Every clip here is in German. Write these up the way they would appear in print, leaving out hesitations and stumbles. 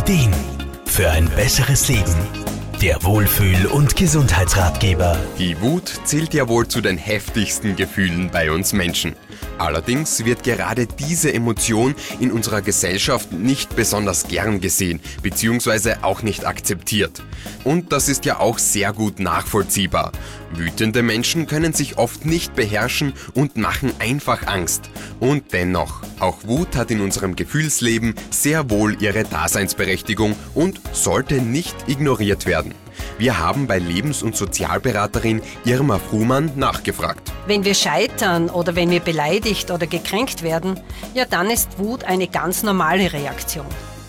Ideen für ein besseres Leben. Der Wohlfühl- und Gesundheitsratgeber. Die Wut zählt ja wohl zu den heftigsten Gefühlen bei uns Menschen. Allerdings wird gerade diese Emotion in unserer Gesellschaft nicht besonders gern gesehen, bzw. auch nicht akzeptiert. Und das ist ja auch sehr gut nachvollziehbar. Wütende Menschen können sich oft nicht beherrschen und machen einfach Angst. Und dennoch, auch Wut hat in unserem Gefühlsleben sehr wohl ihre Daseinsberechtigung und sollte nicht ignoriert werden. Wir haben bei Lebens- und Sozialberaterin Irma Fruhmann nachgefragt. Wenn wir scheitern oder wenn wir beleidigt oder gekränkt werden, ja, dann ist Wut eine ganz normale Reaktion.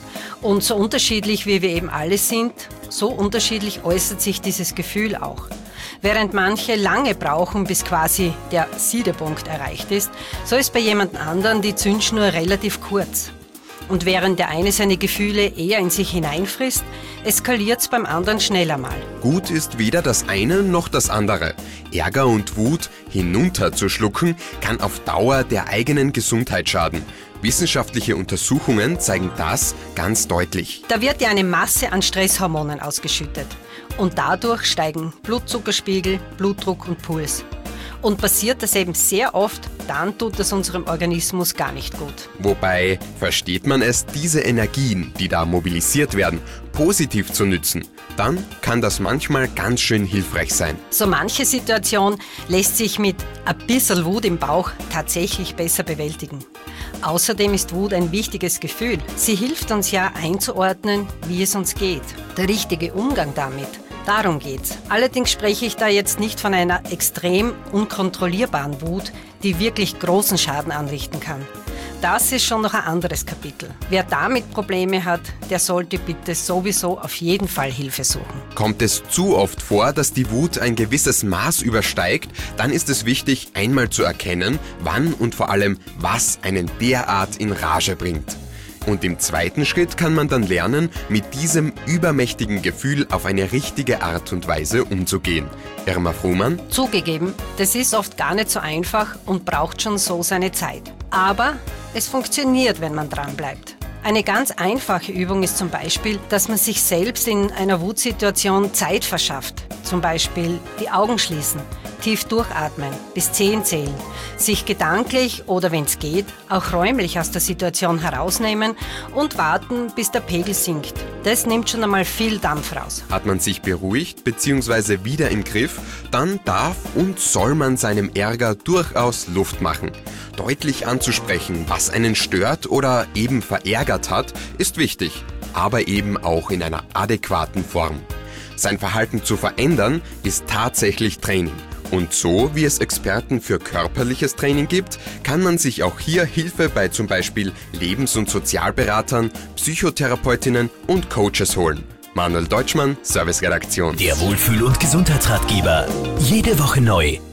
Und so unterschiedlich wie wir eben alle sind, so unterschiedlich äußert sich dieses Gefühl auch. Während manche lange brauchen, bis quasi der Siedepunkt erreicht ist, so ist bei jemand anderen die Zündschnur relativ kurz. Und während der eine seine Gefühle eher in sich hineinfrisst, eskaliert's beim anderen schneller mal. Gut ist weder das eine noch das andere. Ärger und Wut hinunterzuschlucken kann auf Dauer der eigenen Gesundheit schaden. Wissenschaftliche Untersuchungen zeigen das ganz deutlich. Da wird ja eine Masse an Stresshormonen ausgeschüttet. Und dadurch steigen Blutzuckerspiegel, Blutdruck und Puls. Und passiert das eben sehr oft, dann tut das unserem Organismus gar nicht gut. Wobei, versteht man es, diese Energien, die da mobilisiert werden, positiv zu nützen, dann kann das manchmal ganz schön hilfreich sein. So manche Situation lässt sich mit ein bisschen Wut im Bauch tatsächlich besser bewältigen. Außerdem ist Wut ein wichtiges Gefühl. Sie hilft uns ja einzuordnen, wie es uns geht. Der richtige Umgang damit. Darum geht's. Allerdings spreche ich da jetzt nicht von einer extrem unkontrollierbaren Wut, die wirklich großen Schaden anrichten kann. Das ist schon noch ein anderes Kapitel. Wer damit Probleme hat, der sollte bitte sowieso auf jeden Fall Hilfe suchen. Kommt es zu oft vor, dass die Wut ein gewisses Maß übersteigt, dann ist es wichtig, einmal zu erkennen, wann und vor allem, was einen derart in Rage bringt. Und im zweiten Schritt kann man dann lernen, mit diesem übermächtigen Gefühl auf eine richtige Art und Weise umzugehen. Irma Fruhmann? Zugegeben, das ist oft gar nicht so einfach und braucht schon so seine Zeit. Aber es funktioniert, wenn man dranbleibt. Eine ganz einfache Übung ist zum Beispiel, dass man sich selbst in einer Wutsituation Zeit verschafft. Zum Beispiel die Augen schließen, tief durchatmen, bis 10 zählen, sich gedanklich oder wenn es geht, auch räumlich aus der Situation herausnehmen und warten, bis der Pegel sinkt. Das nimmt schon einmal viel Dampf raus. Hat man sich beruhigt bzw. wieder im Griff, dann darf und soll man seinem Ärger durchaus Luft machen. Deutlich anzusprechen, was einen stört oder eben verärgert hat, ist wichtig, aber eben auch in einer adäquaten Form. Sein Verhalten zu verändern, ist tatsächlich Training. Und so wie es Experten für körperliches Training gibt, kann man sich auch hier Hilfe bei zum Beispiel Lebens- und Sozialberatern, Psychotherapeutinnen und Coaches holen. Manuel Deutschmann, Serviceredaktion. Der Wohlfühl- und Gesundheitsratgeber. Jede Woche neu.